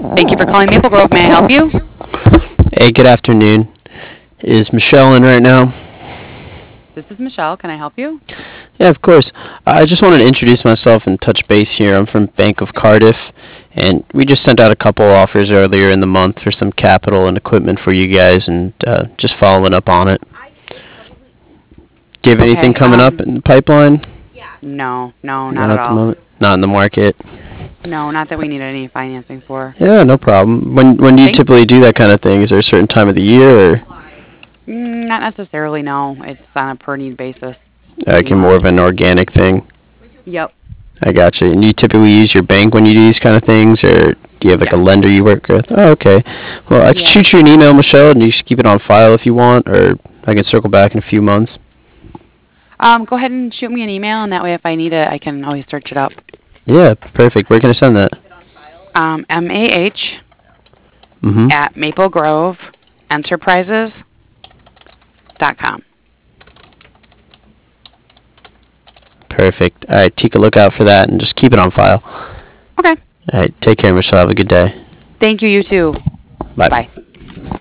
Thank you for calling Maple Grove. May I help you? Hey, good afternoon. Is Michelle in right now? This is Michelle. Can I help you? Yeah, of course. I just wanted to introduce myself and touch base here. I'm from Bank of Cardiff, and we just sent out a couple offers earlier in the month for some capital and equipment for you guys, and just following up on it. Do you have anything Okay. coming up in the pipeline? No, no, not Not at at the all. moment. Not in the market. No, not that we need any financing for. Yeah, no problem. When do you Thank. typically do that kind of thing? Is there a certain time of the year, or Not necessarily. No, it's on a per need basis. like more of an organic thing? Yep. I got you. And you typically use your bank when you do these kind of things, or do you have like a Yes. lender you work with? Oh, okay. Well, I can Yeah. shoot you an email, Michelle, and you just keep it on file if you want, or I can circle back in a few months. Go ahead and shoot me an email, and that way, if I need it, I can always search it up. Yeah, perfect. Where can I send that? MAH Mm-hmm. at Maple Grove Enterprises.com. Perfect. All right, take a look out for that and just keep it on file. Okay. All right, take care, Michelle. Have a good day. Thank you. You too. Bye. Bye.